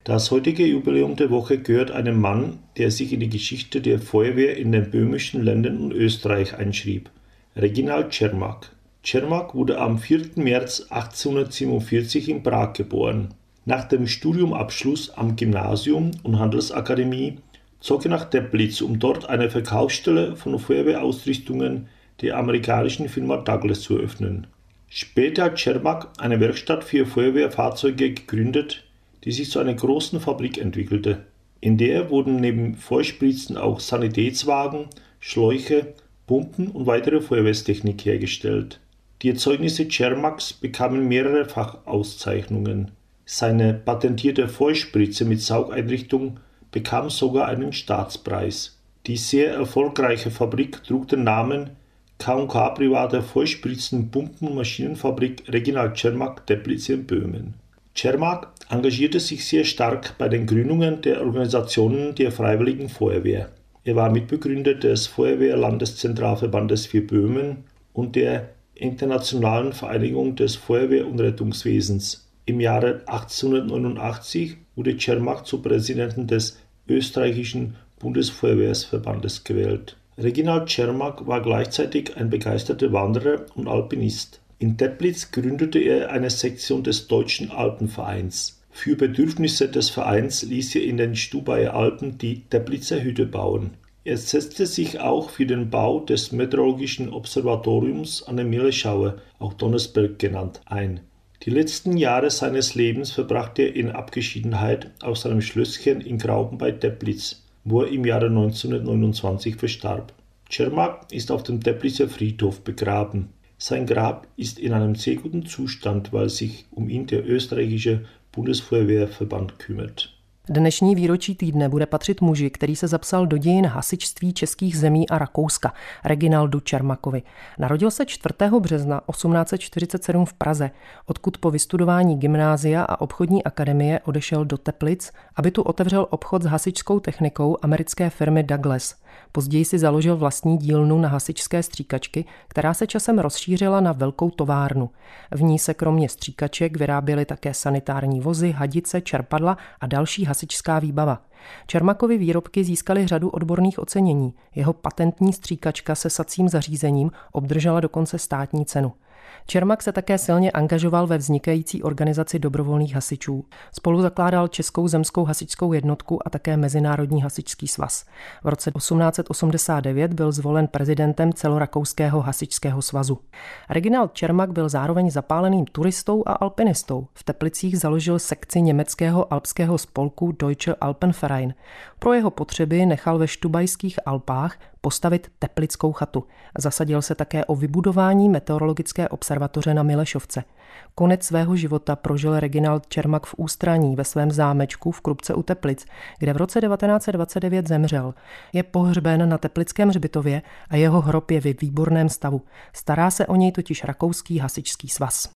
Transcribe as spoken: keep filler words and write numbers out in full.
Das heutige Jubiläum der Woche gehört einem Mann, der sich in die Geschichte der Feuerwehr in den böhmischen Ländern und Österreich einschrieb: Reginald Czermak. Czermak wurde am vierten März achtzehnhundertsiebenundvierzig in Prag geboren. Nach dem Studiumabschluss am Gymnasium und Handelsakademie zog er nach Teplice, um dort eine Verkaufsstelle von Feuerwehrausrüstungen der amerikanischen Firma Douglas zu eröffnen. Später hat Czermak eine Werkstatt für Feuerwehrfahrzeuge gegründet, die sich zu einer großen Fabrik entwickelte. In der wurden neben Feuerspritzen auch Sanitätswagen, Schläuche, Pumpen und weitere Feuerwehrtechnik hergestellt. Die Erzeugnisse Czermaks bekamen mehrere Fachauszeichnungen. Seine patentierte Feuerspritze mit Saugeinrichtung bekam sogar einen Staatspreis. Die sehr erfolgreiche Fabrik trug den Namen K und K Private Feuerspritzen Pumpen- und Maschinenfabrik Reginald Czermak Teplice in Böhmen. Czermak engagierte sich sehr stark bei den Gründungen der Organisationen der Freiwilligen Feuerwehr. Er war Mitbegründer des Feuerwehrlandeszentralverbandes für Böhmen und der Internationalen Vereinigung des Feuerwehr- und Rettungswesens. Im Jahre achtzehnhundertneunundachtzig wurde Czermak zu Präsidenten des österreichischen Bundesfeuerwehrverbandes gewählt. Reginald Czermak war gleichzeitig ein begeisterter Wanderer und Alpinist. In Teplice gründete er eine Sektion des Deutschen Alpenvereins. Für Bedürfnisse des Vereins ließ er in den Stubaier Alpen die Teplicer Hütte bauen. Er setzte sich auch für den Bau des Meteorologischen Observatoriums an der Millerschauer, auch Donnersberg genannt, ein. Die letzten Jahre seines Lebens verbrachte er in Abgeschiedenheit auf seinem Schlösschen in Grauben bei Teplice, wo er im Jahre neunzehnhundertneunundzwanzig verstarb. Czermak ist auf dem Teplicer Friedhof begraben. Sein Grab ist in einem sehr guten Zustand, weil sich um ihn der österreichische Bundesfeuerwehrverband kümmert. Dnešní výročí týdne bude patřit muži, který se zapsal do dějin hasičství českých zemí a Rakouska, Reginaldu Czermakovi. Narodil se čtvrtého března osmnáct set čtyřicet sedm v Praze, odkud po vystudování gymnázia a obchodní akademie odešel do Teplic, aby tu otevřel obchod s hasičskou technikou americké firmy Douglas. Později si založil vlastní dílnu na hasičské stříkačky, která se časem rozšířila na velkou továrnu. V ní se kromě stříkaček vyráběly také sanitární vozy, hadice, čerpadla a další hasičská výbava. Czermakovy výrobky získaly řadu odborných ocenění. Jeho patentní stříkačka se sacím zařízením obdržela dokonce státní cenu. Czermak se také silně angažoval ve vznikající organizaci dobrovolných hasičů. Spolu zakládal Českou zemskou hasičskou jednotku a také Mezinárodní hasičský svaz. V roce osmnáct set osmdesát devět byl zvolen prezidentem celorakouského hasičského svazu. Reginald Czermak byl zároveň zapáleným turistou a alpinistou. V Teplicích založil sekci německého alpského spolku Deutsche Alpenverein. Pro jeho potřeby nechal ve Štubajských Alpách postavit teplickou chatu. Zasadil se také o vybudování meteorologické observatoře na Milešovce. Konec svého života prožil Reginald Czermak v ústraní ve svém zámečku v Krupce u Teplic, kde v roce devatenáct set dvacet devět zemřel. Je pohřben na teplickém hřbitově a jeho hrob je ve výborném stavu. Stará se o něj totiž Rakouský hasičský svaz.